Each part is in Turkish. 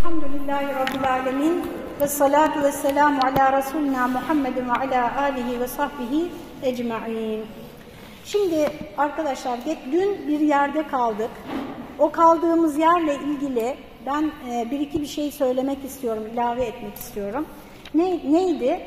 Elhamdülillahi Rabbil Alemin ve salatu ve selamu ala Resulina Muhammedin ve ala alihi ve sahbihi ecma'in. Şimdi arkadaşlar dün bir yerde kaldık. O kaldığımız yerle ilgili ben bir iki şey söylemek istiyorum, ilave etmek istiyorum. Neydi?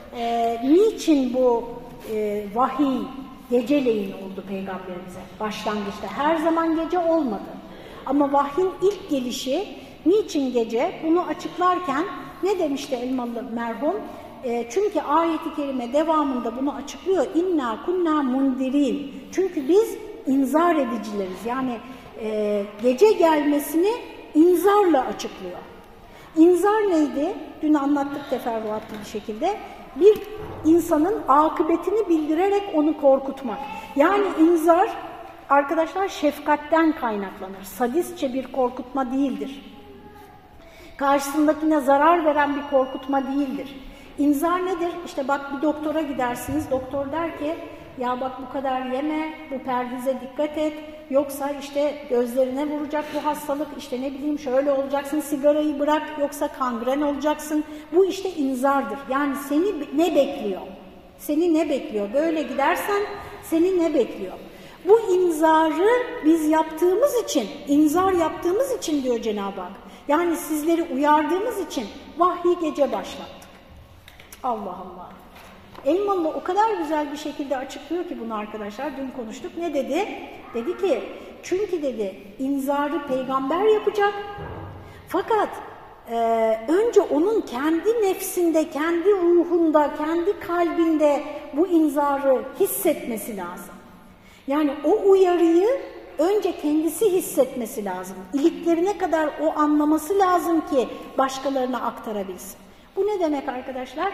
Niçin bu vahiy geceleyin oldu Peygamberimize başlangıçta? Her zaman gece olmadı. Ama vahyin ilk gelişi niçin gece? Bunu açıklarken ne demişti Elmalı merhum? Çünkü ayet-i kerime devamında bunu açıklıyor. İnna kunna mundirin. Çünkü biz inzar edicileriz. Yani gece gelmesini inzarla açıklıyor. İnzar neydi? Dün anlattık teferruatlı bir şekilde. Bir insanın akıbetini bildirerek onu korkutmak. Yani inzar arkadaşlar şefkatten kaynaklanır. Sadistçe bir korkutma değildir. Karşısındakine zarar veren bir korkutma değildir. İnzar nedir? İşte bak bir doktora gidersiniz. Doktor der ki ya bak bu kadar yeme, bu perhize dikkat et. Yoksa işte gözlerine vuracak bu hastalık, işte ne bileyim şöyle olacaksın, sigarayı bırak yoksa kangren olacaksın. Bu işte inzardır. Yani seni ne bekliyor? Seni ne bekliyor? Böyle gidersen seni ne bekliyor? Bu inzarı biz yaptığımız için, inzar yaptığımız için diyor Cenab-ı Hak. Yani sizleri uyardığımız için vahyi gece başlattık. Allah Allah. Elmalı o kadar güzel bir şekilde açıklıyor ki bunu arkadaşlar. Dün konuştuk. Ne dedi? Dedi ki çünkü dedi inzarı peygamber yapacak. Fakat önce onun kendi nefsinde, kendi ruhunda, kendi kalbinde bu inzarı hissetmesi lazım. Yani o uyarıyı önce kendisi hissetmesi lazım. İliklerine kadar o anlaması lazım ki başkalarına aktarabilsin. Bu ne demek arkadaşlar?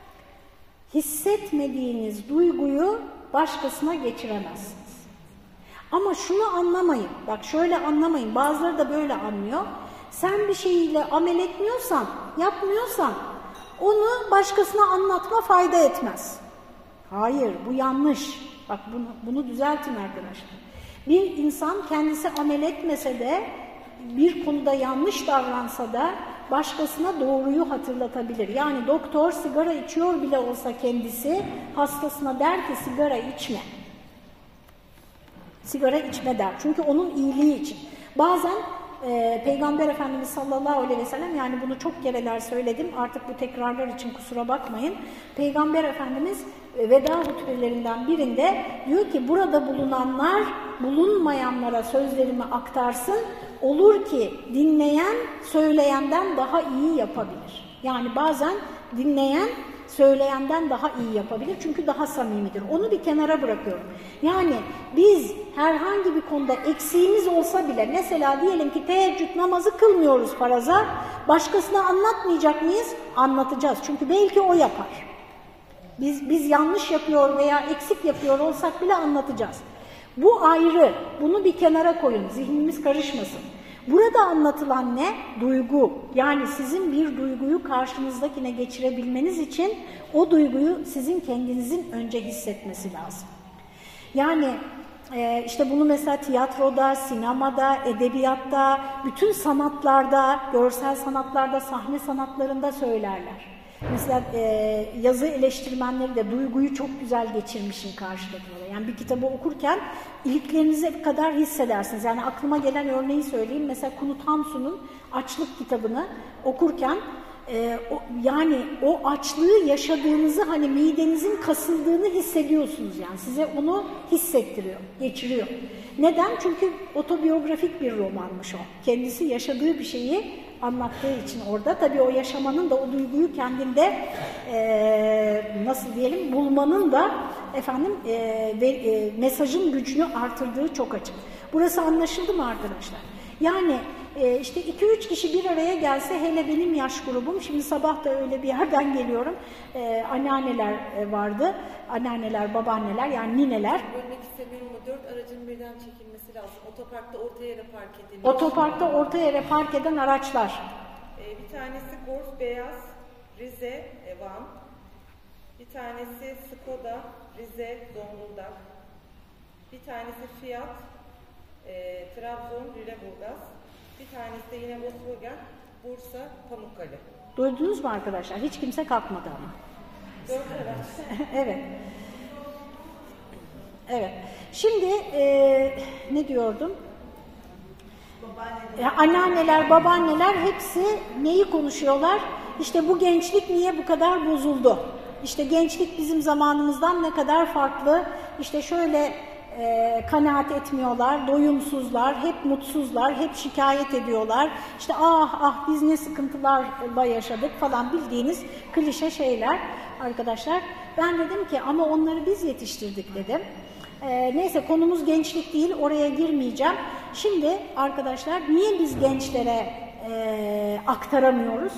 Hissetmediğiniz duyguyu başkasına geçiremezsiniz. Ama şunu anlamayın, bak şöyle anlamayın, bazıları da böyle anlıyor. Sen bir şeyiyle amel etmiyorsan, yapmıyorsan onu başkasına anlatma fayda etmez. Hayır, bu yanlış. Bak bunu düzeltin arkadaşlar. Bir insan kendisi amel etmese de, bir konuda yanlış davransa da başkasına doğruyu hatırlatabilir. Yani doktor sigara içiyor bile olsa kendisi hastasına der ki sigara içme. Sigara içme der. Çünkü onun iyiliği için. Bazen Peygamber Efendimiz sallallahu aleyhi ve sellem, yani bunu çok kereler söyledim, artık bu tekrarlar için kusura bakmayın. Peygamber Efendimiz veda hutbelerinden birinde diyor ki burada bulunanlar bulunmayanlara sözlerimi aktarsın, olur ki dinleyen söyleyenden daha iyi yapabilir. Yani bazen dinleyen söyleyenden daha iyi yapabilir çünkü daha samimidir. Onu bir kenara bırakıyorum. Yani biz herhangi bir konuda eksiğimiz olsa bile, mesela diyelim ki teheccüd namazı kılmıyoruz faraza, başkasına anlatmayacak mıyız? Anlatacağız. Çünkü belki o yapar. Biz yanlış yapıyor veya eksik yapıyor olsak bile anlatacağız. Bu ayrı. Bunu bir kenara koyun. Zihnimiz karışmasın. Burada anlatılan ne? Duygu. Yani sizin bir duyguyu karşınızdakine geçirebilmeniz için o duyguyu sizin kendinizin önce hissetmesi lazım. Yani işte bunu mesela tiyatroda, sinemada, edebiyatta, bütün sanatlarda, görsel sanatlarda, sahne sanatlarında söylerler. Mesela yazı eleştirmenleri de duyguyu çok güzel geçirmişin karşıdakine. Yani bir kitabı okurken iliklerinize kadar hissedersiniz. Yani aklıma gelen örneği söyleyeyim. Mesela Knut Hamsun'un Açlık kitabını okurken yani o açlığı yaşadığınızı, hani midenizin kasıldığını hissediyorsunuz yani. Size onu hissettiriyor, geçiriyor. Neden? Çünkü otobiyografik bir romanmış o. Kendisi yaşadığı bir şeyi anlattığı için orada. Tabii o yaşamanın da, o duyguyu kendinde nasıl diyelim bulmanın da mesajın gücünü artırdığı çok açık. Burası anlaşıldı mı arkadaşlar? Yani işte 2-3 kişi bir araya gelse, hele benim yaş grubum, şimdi sabah da öyle bir yerden geliyorum, anneanneler vardı, anneanneler, babaanneler, yani nineler. Bölmek istemiyorum ama 4 aracın birden çekilmesi lazım. Otoparkta orta yere park edilmiş. Otoparkta orta yere park eden araçlar. Bir tanesi Golf Beyaz, Rize, Van. Bir tanesi Skoda, Rize, Zonguldak. Bir tanesi Fiat, Trabzon, Lüleburgaz. Bir tanesi de yine Volkswagen, Bursa, Pamukkale. Duydunuz mu arkadaşlar? Hiç kimse kalkmadı ama. 4 araç. Evet. Evet. Şimdi ne diyordum? Anneanneler, babaanneler hepsi neyi konuşuyorlar? İşte bu gençlik niye bu kadar bozuldu? İşte gençlik bizim zamanımızdan ne kadar farklı? İşte şöyle kanaat etmiyorlar, doyumsuzlar, hep mutsuzlar, hep şikayet ediyorlar. İşte biz ne sıkıntılarla yaşadık falan, bildiğiniz klişe şeyler arkadaşlar. Ben dedim ki ama onları biz yetiştirdik dedim. Neyse, konumuz gençlik değil, oraya girmeyeceğim. Şimdi arkadaşlar niye biz gençlere aktaramıyoruz?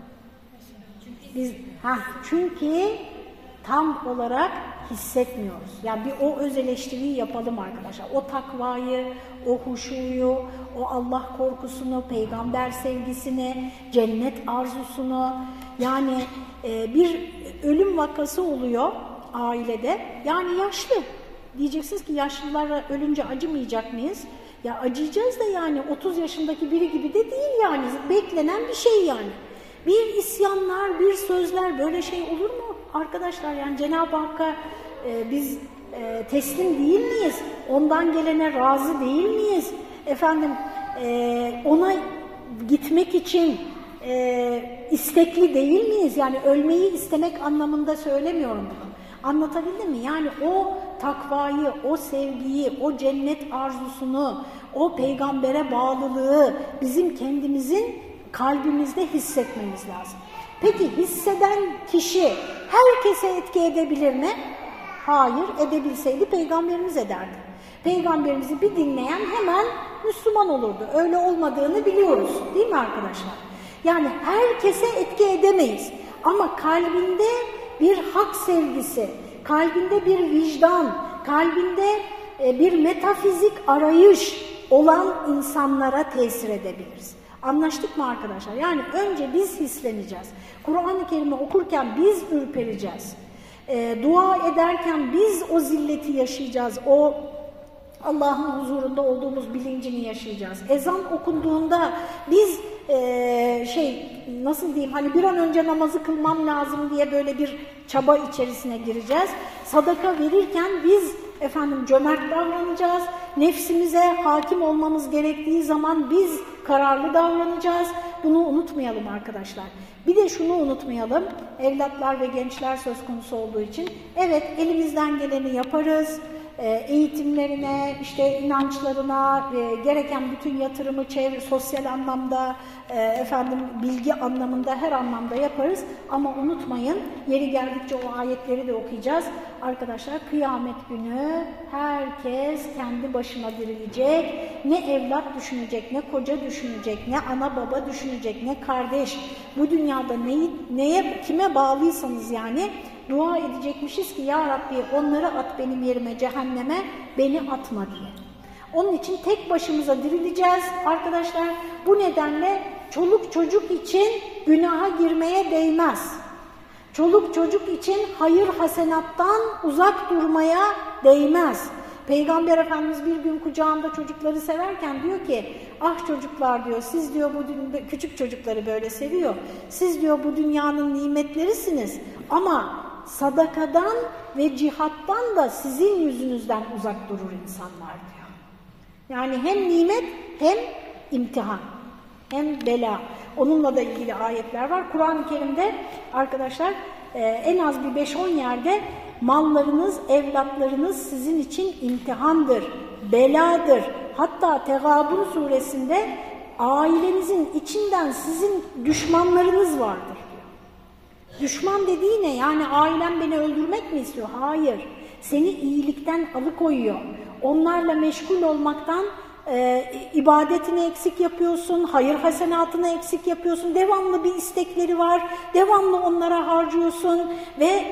Çünkü tam olarak hissetmiyoruz. Yani bir o öz eleştiriyi yapalım arkadaşlar. O takvayı, o huşuyu, o Allah korkusunu, peygamber sevgisini, cennet arzusunu, yani bir ölüm vakası oluyor ailede. Yani yaşlı. Diyeceksiniz ki yaşlılara ölünce acımayacak mıyız? Ya acıyacağız da yani 30 yaşındaki biri gibi de değil yani. Beklenen bir şey yani. Bir isyanlar, bir sözler, böyle şey olur mu arkadaşlar? Yani Cenab-ı Hakk'a biz teslim değil miyiz? Ondan gelene razı değil miyiz? Efendim ona gitmek için istekli değil miyiz? Yani ölmeyi istemek anlamında söylemiyorum bunu. Anlatabildim mi? Yani o takvayı, o sevgiyi, o cennet arzusunu, o peygambere bağlılığı bizim kendimizin kalbimizde hissetmemiz lazım. Peki hisseden kişi herkese etki edebilir mi? Hayır, edebilseydi peygamberimiz ederdi. Peygamberimizi bir dinleyen hemen Müslüman olurdu. Öyle olmadığını biliyoruz, değil mi arkadaşlar? Yani herkese etki edemeyiz. Ama kalbinde bir hak sevgisi, kalbinde bir vicdan, kalbinde bir metafizik arayış olan insanlara tesir edebiliriz. Anlaştık mı arkadaşlar? Yani önce biz hisleneceğiz. Kur'an-ı Kerim'i okurken biz ürpereceğiz. Dua ederken biz o zilleti yaşayacağız. O Allah'ın huzurunda olduğumuz bilincini yaşayacağız. Ezan okunduğunda biz nasıl diyeyim, hani bir an önce namazı kılmam lazım diye böyle bir çaba içerisine gireceğiz. Sadaka verirken biz cömert davranacağız. Nefsimize hakim olmamız gerektiği zaman biz kararlı davranacağız. Bunu unutmayalım arkadaşlar. Bir de şunu unutmayalım. Evlatlar ve gençler söz konusu olduğu için. Evet, elimizden geleni yaparız. Eğitimlerine, işte inançlarına gereken bütün yatırımı sosyal anlamda, bilgi anlamında, her anlamda yaparız. Ama unutmayın, yeri geldikçe o ayetleri de okuyacağız. Arkadaşlar, kıyamet günü herkes kendi başına dirilecek. Ne evlat düşünecek, ne koca düşünecek, ne ana baba düşünecek, ne kardeş. Bu dünyada kime bağlıysanız yani, dua edecekmişiz ki ya Rabbi onları at benim yerime cehenneme, beni atma diye. Onun için tek başımıza dirileceğiz arkadaşlar. Bu nedenle çoluk çocuk için günaha girmeye değmez. Çoluk çocuk için hayır hasenattan uzak durmaya değmez. Peygamber Efendimiz bir gün kucağında çocukları severken diyor ki, ah çocuklar diyor, siz diyor küçük çocukları böyle seviyor. Siz diyor bu dünyanın nimetlerisiniz ama sadakadan ve cihattan da sizin yüzünüzden uzak durur insanlar diyor. Yani hem nimet hem imtihan hem bela. Onunla da ilgili ayetler var. Kur'an-ı Kerim'de arkadaşlar en az bir 5-10 yerde mallarınız, evlatlarınız sizin için imtihandır, beladır. Hatta Tegabun suresinde ailenizin içinden sizin düşmanlarınız vardır. Düşman dediği ne? Yani ailem beni öldürmek mi istiyor? Hayır. Seni iyilikten alıkoyuyor. Onlarla meşgul olmaktan ibadetini eksik yapıyorsun, hayır hasenatını eksik yapıyorsun. Devamlı bir istekleri var. Devamlı onlara harcıyorsun ve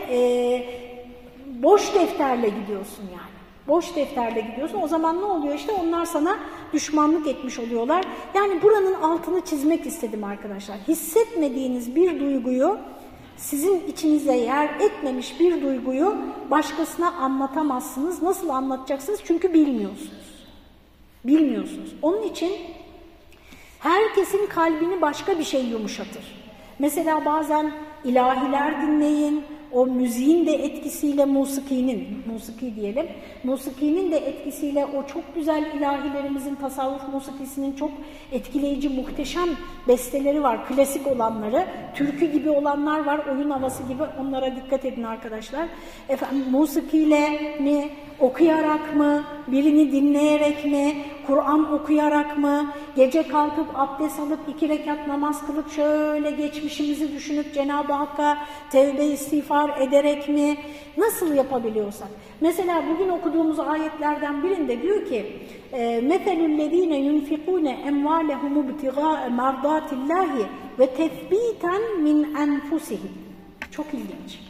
boş defterle gidiyorsun yani. Boş defterle gidiyorsun. O zaman ne oluyor işte? Onlar sana düşmanlık etmiş oluyorlar. Yani buranın altını çizmek istedim arkadaşlar. Hissetmediğiniz bir duyguyu, sizin içinize yer etmemiş bir duyguyu başkasına anlatamazsınız. Nasıl anlatacaksınız? Çünkü bilmiyorsunuz. Bilmiyorsunuz. Onun için Herkesin kalbini başka bir şey yumuşatır. Mesela bazen ilahiler dinleyin, o müziğin de etkisiyle musiki diyelim, musikinin de etkisiyle o çok güzel ilahilerimizin, tasavvuf musikisinin çok etkileyici, muhteşem besteleri var. Klasik olanları, türkü gibi olanlar var, oyun havası gibi, onlara dikkat edin arkadaşlar. Efendim, musikiyle mi, okuyarak mı, birini dinleyerek mi, Kur'an okuyarak mı, gece kalkıp abdest alıp 2 rekat namaz kılıp şöyle geçmişimizi düşünüp Cenab-ı Hakk'a tevbe istiğfar ederek mi, nasıl yapabiliyorsak. Mesela bugün okuduğumuz ayetlerden birinde diyor ki مَثَلُ الَّذ۪ينَ يُنْفِقُونَ اَمْوَالَهُمُ ابْتِغَاءَ مَرْضَاتِ اللّٰهِ وَتَثْب۪يتًا مِنْ أَنْفُسِهِمْ. Çok ilginç.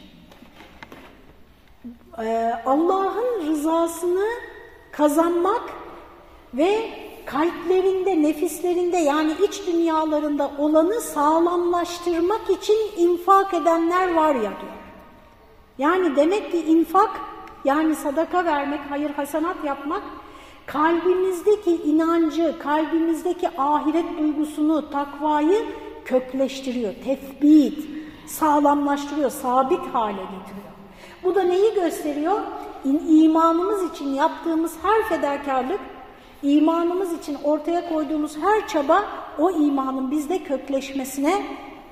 Allah'ın rızasını kazanmak ve kalplerinde, nefislerinde yani iç dünyalarında olanı sağlamlaştırmak için infak edenler var ya diyor. Yani demek ki infak, yani sadaka vermek, hayır hasenat yapmak, kalbimizdeki inancı, kalbimizdeki ahiret duygusunu, takvayı kökleştiriyor, tethbit, sağlamlaştırıyor, sabit hale getiriyor. Bu da neyi gösteriyor? İmanımız için yaptığımız her fedakarlık, imanımız için ortaya koyduğumuz her çaba o imanın bizde kökleşmesine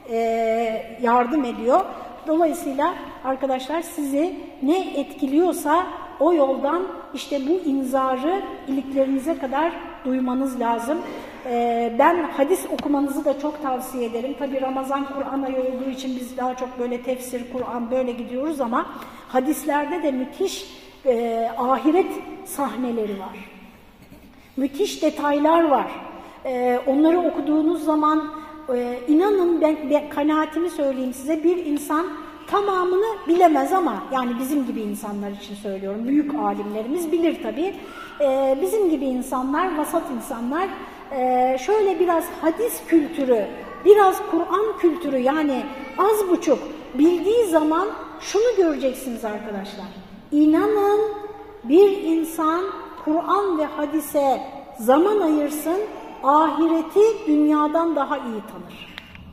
yardım ediyor. Dolayısıyla arkadaşlar sizi ne etkiliyorsa o yoldan işte bu inzarı iliklerinize kadar duymanız lazım. Ben hadis okumanızı da çok tavsiye ederim. Tabii Ramazan Kur'an ayı olduğu için biz daha çok böyle tefsir, Kur'an böyle gidiyoruz ama hadislerde de müthiş ahiret sahneleri var. Müthiş detaylar var. Onları okuduğunuz zaman inanın ben kanaatimi söyleyeyim size, bir insan tamamını bilemez ama yani bizim gibi insanlar için söylüyorum. Büyük alimlerimiz bilir tabii. Bizim gibi insanlar, vasat insanlar şöyle biraz hadis kültürü, biraz Kur'an kültürü yani az buçuk bildiği zaman şunu göreceksiniz arkadaşlar. İnanın bir insan Kur'an ve hadise zaman ayırsın, ahireti dünyadan daha iyi tanır.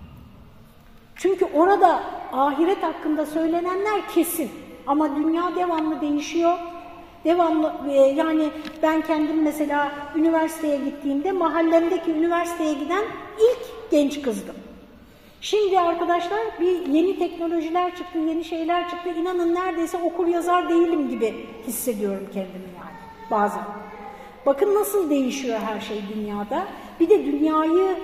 Çünkü orada ahiret hakkında söylenenler kesin. Ama dünya devamlı değişiyor. Devamlı yani ben kendim mesela üniversiteye gittiğimde mahallemdeki üniversiteye giden ilk genç kızdım. Şimdi arkadaşlar bir yeni teknolojiler çıktı, yeni şeyler çıktı. İnanın neredeyse okur yazar değilim gibi hissediyorum kendimi yani bazen. Bakın nasıl değişiyor her şey dünyada. Bir de dünyayı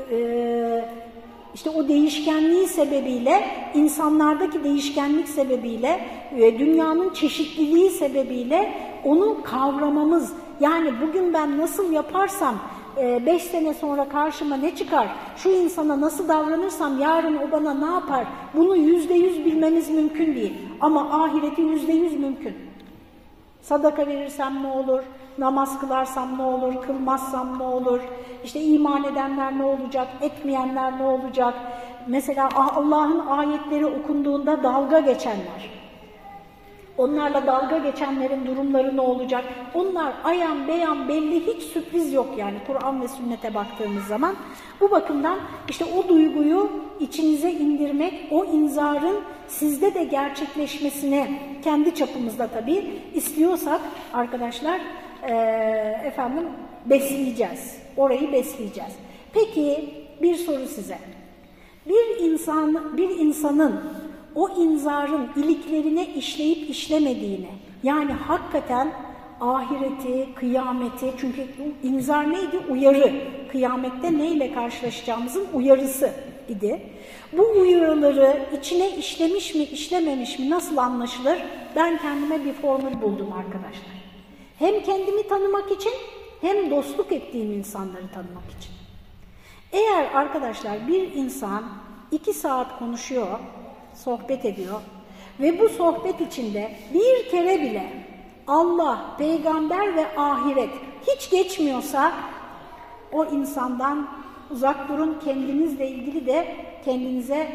işte o değişkenliği sebebiyle, insanlardaki değişkenlik sebebiyle, dünyanın çeşitliliği sebebiyle onu kavramamız, yani bugün ben nasıl yaparsam 5 sene sonra karşıma ne çıkar, şu insana nasıl davranırsam yarın o bana ne yapar, bunu %100 bilmemiz mümkün değil. Ama ahireti %100 mümkün. Sadaka verirsem ne olur, namaz kılarsam ne olur, kılmazsam ne olur, işte iman edenler ne olacak, etmeyenler ne olacak. Mesela Allah'ın ayetleri okunduğunda dalga geçenler, onlarla dalga geçenlerin durumları ne olacak? Onlar ayan beyan belli, hiç sürpriz yok yani Kur'an ve sünnete baktığımız zaman. Bu bakımdan işte o duyguyu içinize indirmek, o inzarın sizde de gerçekleşmesini kendi çapımızda tabii istiyorsak arkadaşlar besleyeceğiz. Orayı besleyeceğiz. Peki bir soru size. Bir insanın o inzarın iliklerine işleyip işlemediğini, yani hakikaten ahireti, kıyameti, çünkü inzar neydi? Uyarı. Kıyamette neyle karşılaşacağımızın uyarısı idi. Bu uyarıları içine işlemiş mi, işlememiş mi, nasıl anlaşılır? Ben kendime bir formül buldum arkadaşlar. Hem kendimi tanımak için, hem dostluk ettiğim insanları tanımak için. Eğer arkadaşlar bir insan 2 saat konuşuyor, sohbet ediyor ve bu sohbet içinde bir kere bile Allah, peygamber ve ahiret hiç geçmiyorsa o insandan uzak durun. Kendinizle ilgili de kendinize,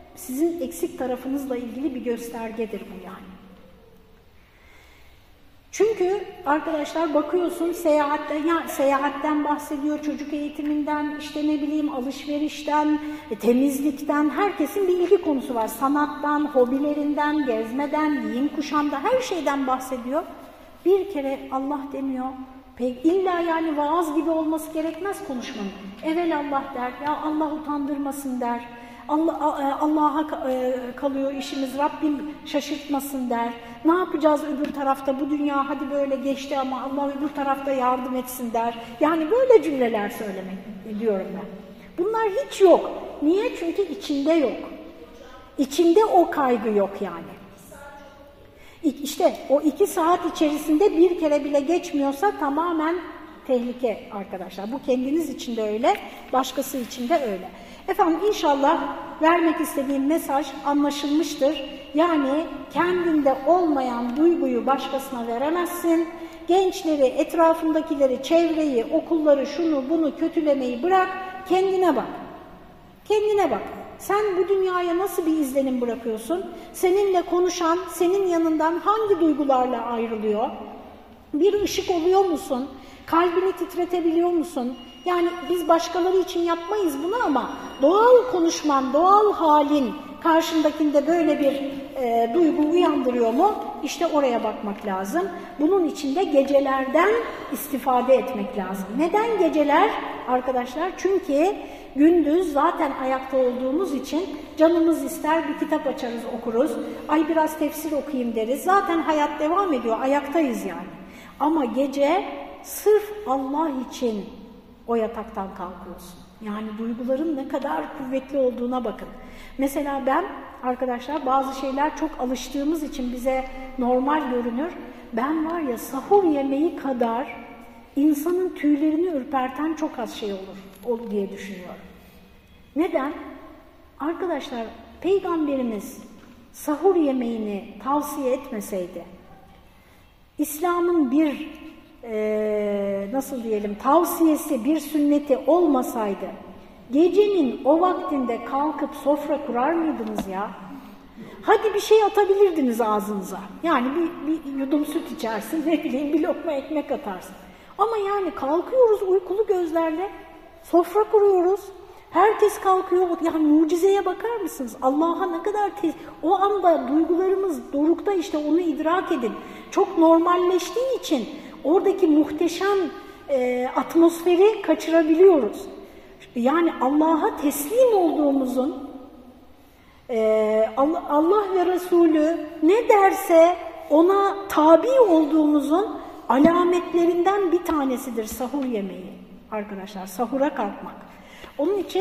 sizin eksik tarafınızla ilgili bir göstergedir bu yani. Çünkü arkadaşlar bakıyorsun seyahatten bahsediyor, çocuk eğitiminden, işte ne bileyim alışverişten, temizlikten, herkesin bir ilgi konusu var. Sanattan, hobilerinden, gezmeden, giyim kuşamda her şeyden bahsediyor. Bir kere Allah demiyor. İlla yani vaaz gibi olması gerekmez konuşmanın. Evelallah der, ya Allah utandırmasın der. Allah'a kalıyor işimiz, Rabbim şaşırtmasın der. Ne yapacağız öbür tarafta, bu dünya hadi böyle geçti ama Allah öbür tarafta yardım etsin der. Yani böyle cümleler söylemek diyorum ben. Bunlar hiç yok. Niye? Çünkü içinde yok. İçinde o kaygı yok yani. İşte o 2 saat içerisinde bir kere bile geçmiyorsa tamamen tehlike arkadaşlar. Bu kendiniz için de öyle, başkası için de öyle. Efendim inşallah vermek istediğim mesaj anlaşılmıştır. Yani kendinde olmayan duyguyu başkasına veremezsin. Gençleri, etrafındakileri, çevreyi, okulları, şunu bunu kötülemeyi bırak, kendine bak. Kendine bak. Sen bu dünyaya nasıl bir izlenim bırakıyorsun? Seninle konuşan, senin yanından hangi duygularla ayrılıyor? Bir ışık oluyor musun? Kalbini titretebiliyor musun? Yani biz başkaları için yapmayız bunu ama doğal konuşman, doğal halin karşındakinde böyle bir duygu uyandırıyor mu? İşte oraya bakmak lazım. Bunun için de gecelerden istifade etmek lazım. Neden geceler arkadaşlar? Çünkü gündüz zaten ayakta olduğumuz için canımız ister bir kitap açarız, okuruz. Ay biraz tefsir okuyayım deriz. Zaten hayat devam ediyor, ayaktayız yani. Ama gece sırf Allah için o yataktan kalkıyorsun. Yani duyguların ne kadar kuvvetli olduğuna bakın. Mesela ben arkadaşlar bazı şeyler çok alıştığımız için bize normal görünür. Ben var ya sahur yemeği kadar insanın tüylerini ürperten çok az şey olur diye düşünüyorum. Neden? Arkadaşlar Peygamberimiz sahur yemeğini tavsiye etmeseydi, İslam'ın bir nasıl diyelim tavsiyesi, bir sünneti olmasaydı gecenin o vaktinde kalkıp sofra kurar mıydınız ya? Hadi bir şey atabilirdiniz ağzınıza. Yani bir yudum süt içersin, ne bileyim bir lokma ekmek atarsın. Ama yani kalkıyoruz uykulu gözlerle, sofra kuruyoruz. Herkes kalkıyor. Yani mucizeye bakar mısınız? Allah'a ne kadar o anda duygularımız dorukta, işte onu idrak edin. Çok normalleştiği için oradaki muhteşem atmosferi kaçırabiliyoruz. Yani Allah'a teslim olduğumuzun, Allah ve Resulü ne derse ona tabi olduğumuzun alametlerinden bir tanesidir sahur yemeği arkadaşlar, sahura kalkmak. Onun için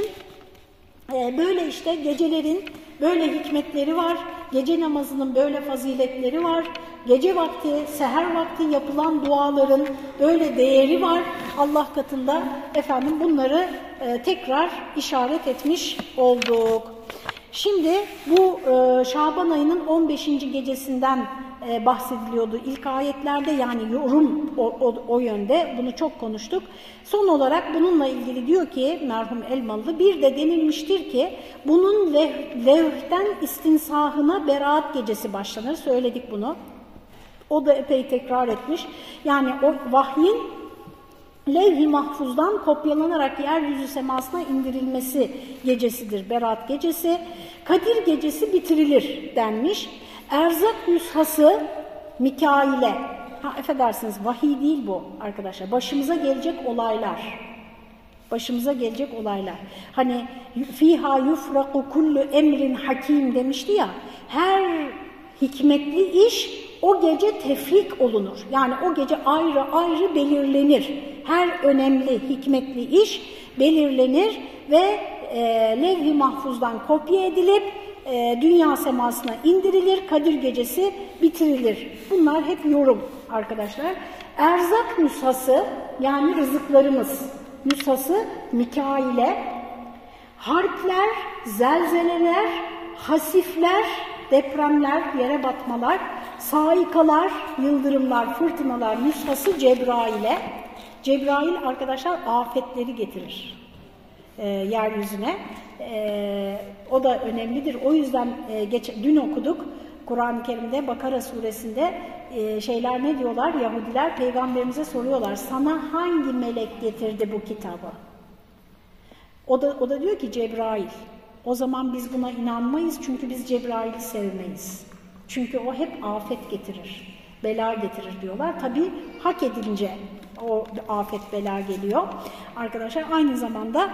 böyle işte gecelerin böyle hikmetleri var, gece namazının böyle faziletleri var, gece vakti, seher vakti yapılan duaların böyle değeri var Allah katında. Efendim bunları tekrar işaret etmiş olduk. Şimdi bu Şaban ayının 15. gecesinden bahsediliyordu ilk ayetlerde, yani yorum o yönde, bunu çok konuştuk. Son olarak bununla ilgili diyor ki merhum Elmalı, bir de denilmiştir ki bunun levhten istinsahına Berat gecesi başlanır. Söyledik bunu. O da epey tekrar etmiş. Yani o vahyin levh-i mahfuzdan kopyalanarak yeryüzü semasına indirilmesi gecesidir Berat gecesi. Kadir gecesi bitirilir denmiş. Erzak nüshası Mikail'e, affedersiniz vahiy değil bu arkadaşlar, başımıza gelecek olaylar. Başımıza gelecek olaylar. Hani fiha yufraku kullu emrin hakim demişti ya, her hikmetli iş o gece tefrik olunur. Yani o gece ayrı ayrı belirlenir. Her önemli hikmetli iş belirlenir ve levh-i mahfuzdan kopya edilip dünya semasına indirilir, Kadir gecesi bitirilir. Bunlar hep yorum arkadaşlar. Erzak nüshası, yani rızıklarımız nüshası Mikail'e, harpler, zelzeleler, hasifler, depremler, yere batmalar, saikalar, yıldırımlar, fırtınalar nüshası Cebrail'e. Cebrail arkadaşlar afetleri getirir yeryüzüne. O da önemlidir. O yüzden dün okuduk Kur'an-ı Kerim'de Bakara suresinde şeyler ne diyorlar? Yahudiler peygamberimize soruyorlar. Sana hangi melek getirdi bu kitabı? O da diyor ki Cebrail. O zaman biz buna inanmayız çünkü biz Cebrail'i sevmeyiz. Çünkü o hep afet getirir, bela getirir diyorlar. Tabii hak edince o afet bela geliyor. Arkadaşlar aynı zamanda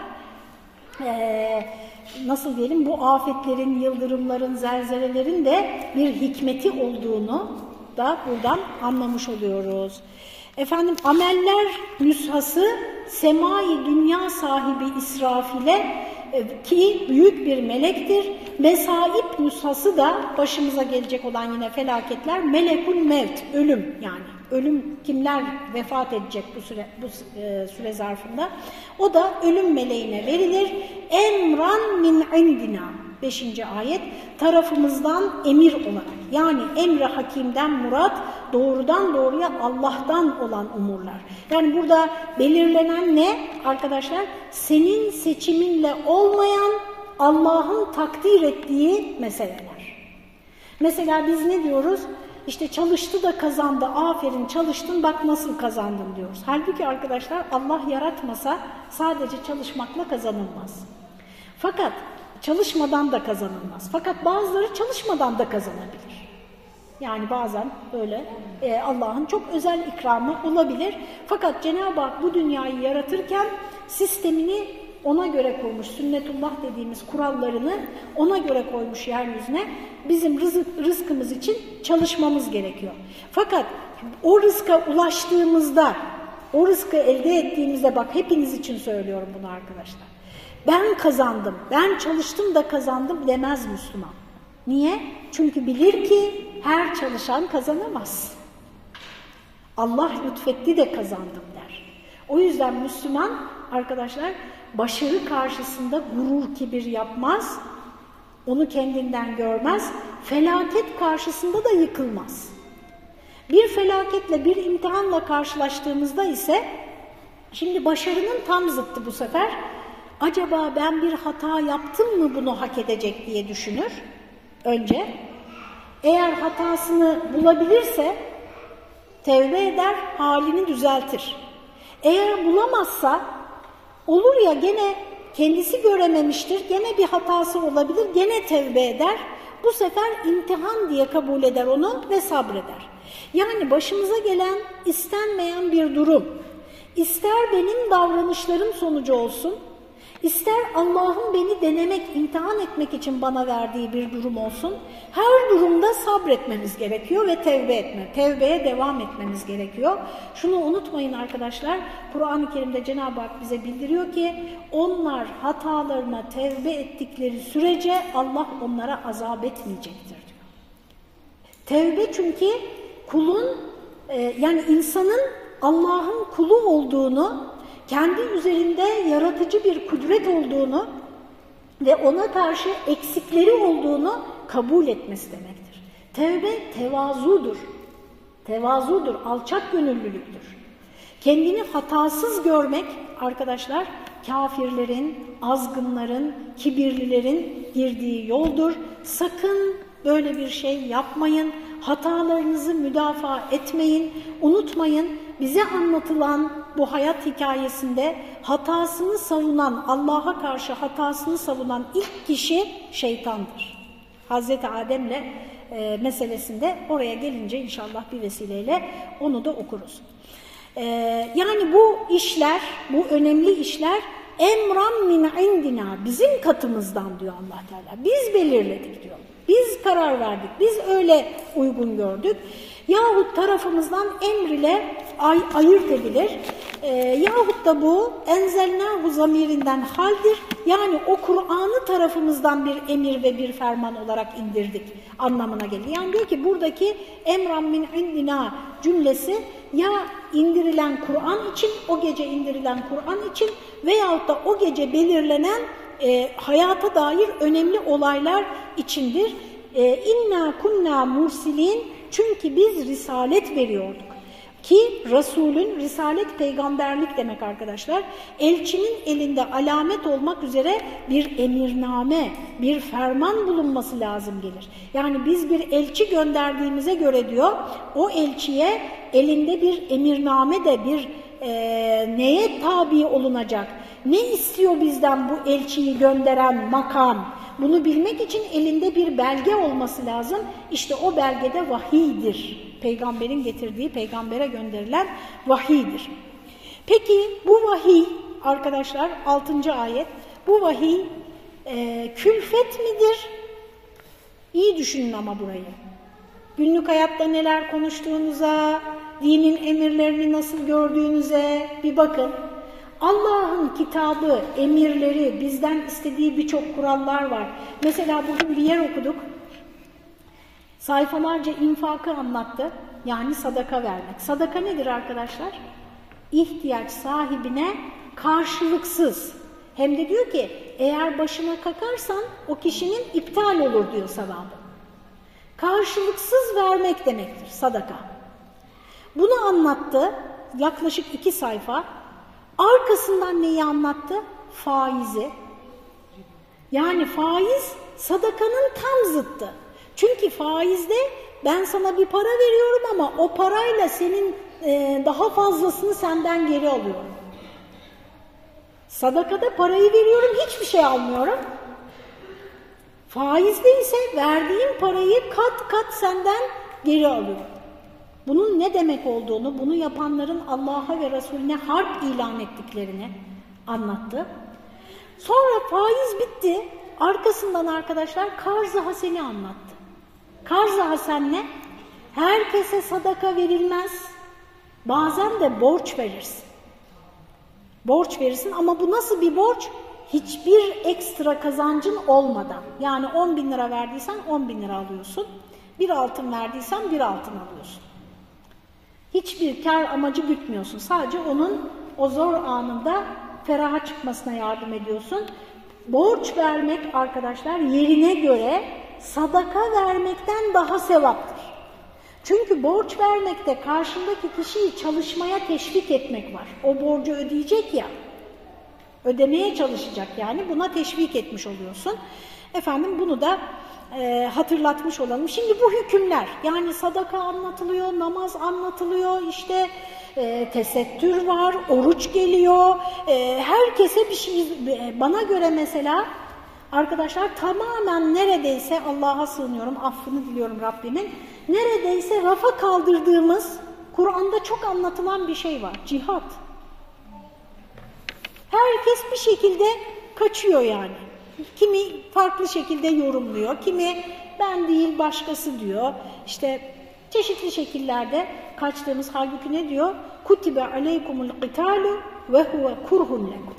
nasıl diyelim bu afetlerin, yıldırımların, zelzelelerin de bir hikmeti olduğunu da buradan anlamış oluyoruz. Efendim ameller nüshası semai dünya sahibi İsrafil'e ki büyük bir melektir. Mesaip nüshası da başımıza gelecek olan yine felaketler melekul mevt, ölüm yani. Ölüm kimler vefat edecek bu süre zarfında? O da ölüm meleğine verilir. Emran min indina. 5. ayet tarafımızdan emir olarak. Yani emri hakimden murat doğrudan doğruya Allah'tan olan umurlar. Yani burada belirlenen ne arkadaşlar? Senin seçiminle olmayan Allah'ın takdir ettiği meseleler. Mesela biz ne diyoruz? İşte çalıştı da kazandı, aferin çalıştın bak nasıl kazandın diyoruz. Halbuki arkadaşlar Allah yaratmasa sadece çalışmakla kazanılmaz. Fakat çalışmadan da kazanılmaz. Fakat bazıları çalışmadan da kazanabilir. Yani bazen böyle Allah'ın çok özel ikramı olabilir. Fakat Cenab-ı Hak bu dünyayı yaratırken sistemini ona göre koymuş, sünnetullah dediğimiz kurallarını ona göre koymuş yeryüzüne. Bizim rızkımız için çalışmamız gerekiyor. Fakat o rızka ulaştığımızda, o rızkı elde ettiğimizde, bak hepiniz için söylüyorum bunu arkadaşlar. Ben kazandım, ben çalıştım da kazandım demez Müslüman. Niye? Çünkü bilir ki her çalışan kazanamaz. Allah lütfetti de kazandım der. O yüzden Müslüman arkadaşlar başarı karşısında gurur, kibir yapmaz, onu kendinden görmez, felaket karşısında da yıkılmaz. Bir felaketle, bir imtihanla karşılaştığımızda ise, şimdi başarının tam zıttı bu sefer, acaba ben bir hata yaptım mı bunu hak edecek diye düşünür önce. Eğer hatasını bulabilirse tevbe eder, halini düzeltir. Eğer bulamazsa, olur ya gene kendisi görememiştir, gene bir hatası olabilir, gene tevbe eder. Bu sefer imtihan diye kabul eder onu ve sabreder. Yani başımıza gelen istenmeyen bir durum, ister benim davranışlarım sonucu olsun, ister Allah'ın beni denemek, imtihan etmek için bana verdiği bir durum olsun, her durumda sabretmemiz gerekiyor ve tevbeye devam etmemiz gerekiyor. Şunu unutmayın arkadaşlar, Kur'an-ı Kerim'de Cenab-ı Hak bize bildiriyor ki, onlar hatalarına tevbe ettikleri sürece Allah onlara azap etmeyecektir diyor. Tevbe çünkü kulun, yani insanın Allah'ın kulu olduğunu, kendi üzerinde yaratıcı bir kudret olduğunu ve ona karşı eksikleri olduğunu kabul etmesi demektir. Tevbe tevazudur. Tevazudur, alçak gönüllülüktür. Kendini hatasız görmek arkadaşlar, kafirlerin, azgınların, kibirlilerin girdiği yoldur. Sakın böyle bir şey yapmayın. Hatalarınızı müdafaa etmeyin. Unutmayın, bize anlatılan bu hayat hikayesinde hatasını savunan, Allah'a karşı hatasını savunan ilk kişi şeytandır. Hazreti Adem'le meselesinde oraya gelince inşallah bir vesileyle onu da okuruz. Yani bu işler, bu önemli işler emran min indina, bizim katımızdan diyor Allah Teala. Biz belirledik diyor. Biz karar verdik, biz öyle uygun gördük. Yahut tarafımızdan emriyle ayırt edilir. Yahut da bu enzelnahu zamirinden haldir. Yani o Kur'an'ı tarafımızdan bir emir ve bir ferman olarak indirdik anlamına gelir. Yani diyor ki buradaki emran min indina cümlesi ya indirilen Kur'an için, o gece indirilen Kur'an için veyahut da o gece belirlenen hayata dair önemli olaylar içindir. İnna kunna mursilin, çünkü biz risalet veriyorduk. Ki Resulün, risalet peygamberlik demek arkadaşlar. Elçinin elinde alamet olmak üzere bir emirname, bir ferman bulunması lazım gelir. Yani biz bir elçi gönderdiğimize göre diyor, o elçiye elinde bir emirname de bir neye tabi olunacak? Ne istiyor bizden bu elçiyi gönderen makam? Bunu bilmek için elinde bir belge olması lazım. İşte o belgede vahiydir. Peygamberin getirdiği, peygambere gönderilen vahiydir. Peki bu vahiy arkadaşlar 6. ayet, bu vahiy külfet midir? İyi düşünün ama burayı. Günlük hayatta neler konuştuğunuza, dinin emirlerini nasıl gördüğünüze bir bakın. Allah'ın kitabı, emirleri, bizden istediği birçok kurallar var. Mesela bugün bir yer okuduk. Sayfalarca infakı anlattı. Yani sadaka vermek. Sadaka nedir arkadaşlar? İhtiyaç sahibine karşılıksız. Hem de diyor ki eğer başına kakarsan o kişinin iptal olur diyor sevabı. Karşılıksız vermek demektir sadaka. Bunu anlattı. Yaklaşık 2 sayfa. Arkasından neyi anlattı? Faizi. Yani faiz sadakanın tam zıttı. Çünkü faizde ben sana bir para veriyorum ama o parayla senin daha fazlasını senden geri alıyorum. Sadakada parayı veriyorum, hiçbir şey almıyorum. Faizde ise verdiğim parayı kat kat senden geri alıyorum. Bunun ne demek olduğunu, bunu yapanların Allah'a ve Resulüne harp ilan ettiklerini anlattı. Sonra faiz bitti. Arkasından arkadaşlar karz-ı haseni anlattı. Karz-ı hasen ne? Herkese sadaka verilmez. Bazen de borç verirsin. Borç verirsin ama bu nasıl bir borç? Hiçbir ekstra kazancın olmadan. Yani 10.000 lira verdiysen 10.000 lira alıyorsun. Bir altın verdiysen bir altın alıyorsun. Hiçbir kar amacı gütmüyorsun. Sadece onun o zor anında feraha çıkmasına yardım ediyorsun. Borç vermek arkadaşlar yerine göre sadaka vermekten daha sevaptır. Çünkü borç vermekte karşındaki kişiyi çalışmaya teşvik etmek var. O borcu ödeyecek ya, ödemeye çalışacak yani buna teşvik etmiş oluyorsun. Efendim bunu da hatırlatmış olalım. Şimdi bu hükümler yani sadaka anlatılıyor, namaz anlatılıyor, işte tesettür var, oruç geliyor. Herkese bir şey, bana göre mesela arkadaşlar tamamen neredeyse Allah'a sığınıyorum, affını diliyorum Rabbimin, neredeyse rafa kaldırdığımız Kur'an'da çok anlatılan bir şey var, cihat. Herkes bir şekilde kaçıyor yani. Kimi farklı şekilde yorumluyor, kimi ben değil başkası diyor. İşte çeşitli şekillerde kaçtığımız, halbuki ne diyor? Kutibe aleykumul qitalu ve huve kurhun lekum.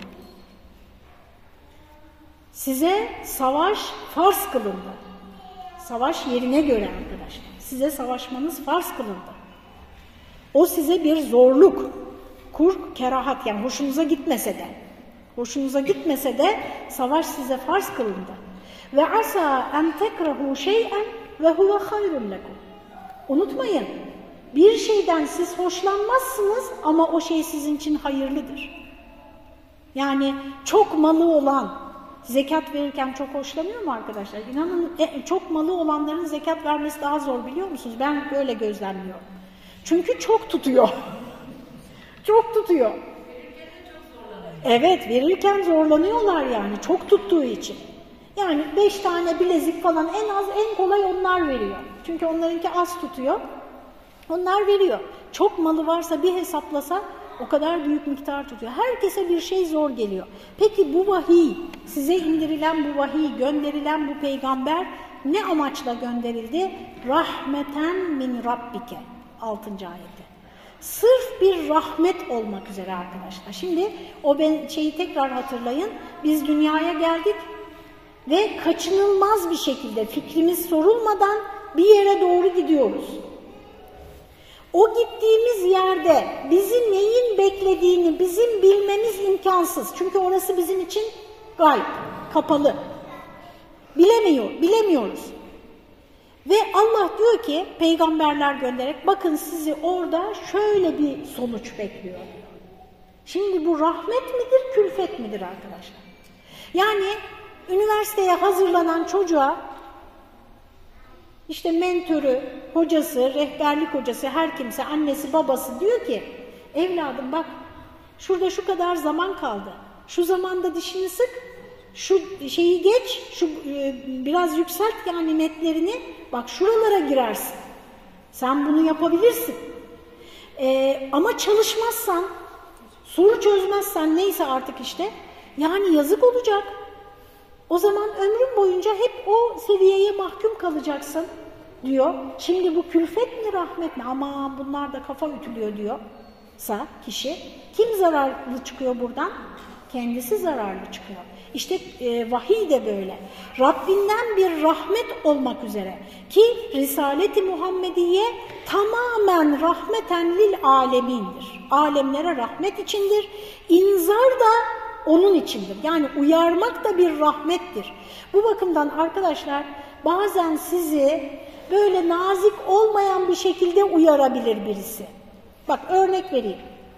Size savaş farz kılındı. Savaş yerine göre arkadaşlar. Size savaşmanız farz kılındı. O size bir zorluk. Kurh, kerahat yani hoşunuza gitmese de. Hoşunuza gitmese de savaş size farz kılındı. Ve asa en tekrahu şey'en ve huve hayrun lekum. Unutmayın, bir şeyden siz hoşlanmazsınız ama o şey sizin için hayırlıdır. Yani çok malı olan, zekat verirken çok hoşlanıyor mu arkadaşlar? İnanın çok malı olanların zekat vermesi daha zor, biliyor musunuz? Ben böyle gözlemliyorum. Çünkü çok tutuyor. Çok tutuyor. Evet, verirken zorlanıyorlar yani çok tuttuğu için. Yani 5 tane bilezik falan en kolay onlar veriyor. Çünkü onlarınki az tutuyor. Onlar veriyor. Çok malı varsa bir hesaplasa o kadar büyük miktar tutuyor. Herkese bir şey zor geliyor. Peki bu vahiy, size indirilen bu vahiy, gönderilen bu peygamber ne amaçla gönderildi? Rahmeten min rabbike 6. ayette. Sırf bir rahmet olmak üzere arkadaşlar. Şimdi o şeyi tekrar hatırlayın. Biz dünyaya geldik ve kaçınılmaz bir şekilde fikrimiz sorulmadan bir yere doğru gidiyoruz. O gittiğimiz yerde bizi neyin beklediğini bizim bilmemiz imkansız. Çünkü orası bizim için gayb, kapalı. Bilemiyoruz. Ve Allah diyor ki peygamberler göndererek bakın sizi orada şöyle bir sonuç bekliyor. Şimdi bu rahmet midir, külfet midir arkadaşlar? Yani üniversiteye hazırlanan çocuğa işte mentörü, hocası, rehberlik hocası, her kimse, annesi, babası diyor ki evladım bak şurada şu kadar zaman kaldı. Şu zamanda dişini sık, şu şeyi geç, şu biraz yükselt yani netlerini. Bak şuralara girersin. Sen bunu yapabilirsin. Ama çalışmazsan, soru çözmezsen neyse artık işte yani yazık olacak. O zaman ömrün boyunca hep o seviyeye mahkum kalacaksın diyor. Şimdi bu külfet mi rahmet mi? Aman bunlar da kafa ütülüyor diyorsa kişi. Kim zararlı çıkıyor buradan? Kendisi zararlı çıkıyor. İşte vahiy de böyle. Rabbinden bir rahmet olmak üzere ki Risalet-i Muhammediye tamamen rahmeten lil alemindir. Alemlere rahmet içindir. İnzar da onun içindir. Yani uyarmak da bir rahmettir. Bu bakımdan arkadaşlar bazen sizi böyle nazik olmayan bir şekilde uyarabilir birisi. Bak örnek vereyim.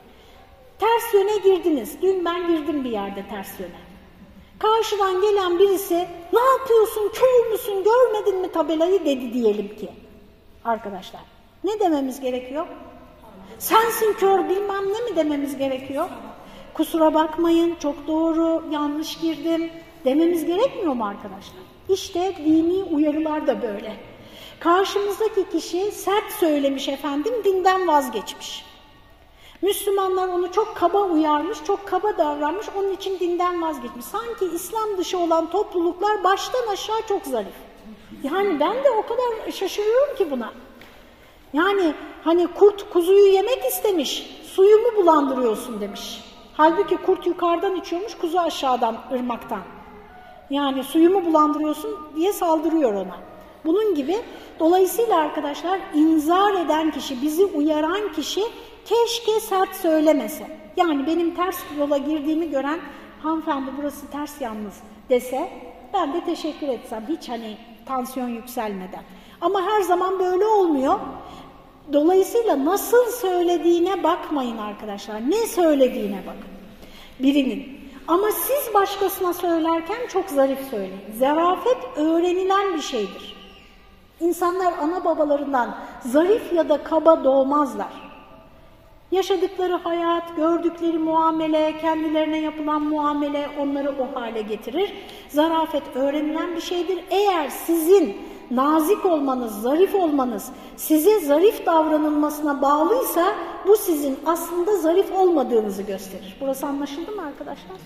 Ters yöne girdiniz. Dün ben girdim bir yerde ters yöne. Karşıdan gelen birisi ne yapıyorsun, kör müsün, görmedin mi tabelayı dedi diyelim ki. Arkadaşlar ne dememiz gerekiyor? Sensin kör bilmem ne mi dememiz gerekiyor? Kusura bakmayın çok doğru yanlış girdim dememiz gerekmiyor mu arkadaşlar? İşte dini uyarılar da böyle. Karşımızdaki kişi sert söylemiş efendim dinden vazgeçmiş. Müslümanlar onu çok kaba uyarmış, çok kaba davranmış, onun için dinden vazgeçmiş. Sanki İslam dışı olan topluluklar baştan aşağı çok zarif. Yani ben de o kadar şaşırıyorum ki buna. Yani hani kurt kuzuyu yemek istemiş, suyumu bulandırıyorsun demiş. Halbuki kurt yukarıdan içiyormuş, kuzu aşağıdan, ırmaktan. Yani suyumu bulandırıyorsun diye saldırıyor ona. Bunun gibi dolayısıyla arkadaşlar inzar eden kişi, bizi uyaran kişi keşke sert söylemese. Yani benim ters yola girdiğimi gören hanımefendi burası ters yalnız dese ben de teşekkür etsem hiç hani tansiyon yükselmeden. Ama her zaman böyle olmuyor. Dolayısıyla nasıl söylediğine bakmayın arkadaşlar. Ne söylediğine bakın. Birinin. Ama siz başkasına söylerken çok zarif söyleyin. Zarafet öğrenilen bir şeydir. İnsanlar ana babalarından zarif ya da kaba doğmazlar. Yaşadıkları hayat, gördükleri muamele, kendilerine yapılan muamele onları o hale getirir. Zarafet öğrenilen bir şeydir. Eğer sizin nazik olmanız, zarif olmanız size zarif davranılmasına bağlıysa bu sizin aslında zarif olmadığınızı gösterir. Burası anlaşıldı mı arkadaşlar?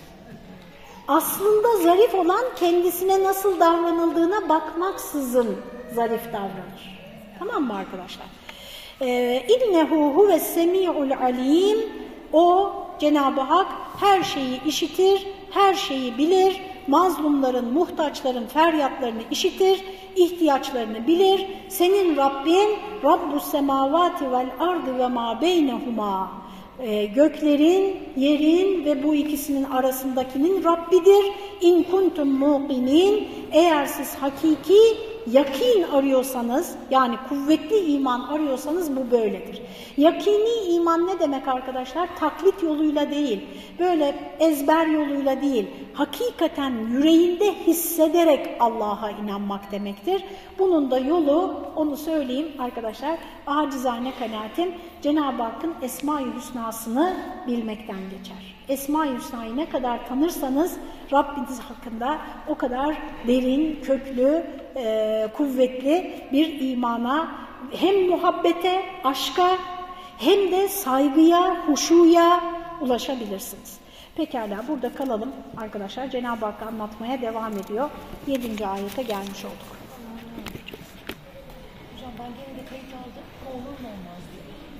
Aslında zarif olan kendisine nasıl davranıldığına bakmaksızın zarif davranır. Tamam mı arkadaşlar? İnnehu huves semi'ul alim. O Cenab-ı Hak her şeyi işitir, her şeyi bilir. Mazlumların, muhtaçların feryatlarını işitir, ihtiyaçlarını bilir. Senin Rabbin Rabbus semavati vel ardı ve ma beynehuma. Göklerin, yerin ve bu ikisinin arasındakinin Rabbidir. İn kuntum muqinin. Eğer siz hakiki yakin arıyorsanız, yani kuvvetli iman arıyorsanız bu böyledir. Yakini iman ne demek arkadaşlar? Taklit yoluyla değil, böyle ezber yoluyla değil, hakikaten yüreğinde hissederek Allah'a inanmak demektir. Bunun da yolu, onu söyleyeyim arkadaşlar, acizane kanaatim Cenab-ı Hakk'ın Esma-i Hüsna'sını bilmekten geçer. Esma-i Hüsna'yı ne kadar tanırsanız Rabbiniz hakkında o kadar derin, köklü, kuvvetli bir imana, hem muhabbete, aşka hem de saygıya, huşuya ulaşabilirsiniz. Pekala burada kalalım arkadaşlar. Cenab-ı Hak anlatmaya devam ediyor. 7. ayete gelmiş olduk. Hocam ben gene de kayıt aldım. Olur mu olmaz diye.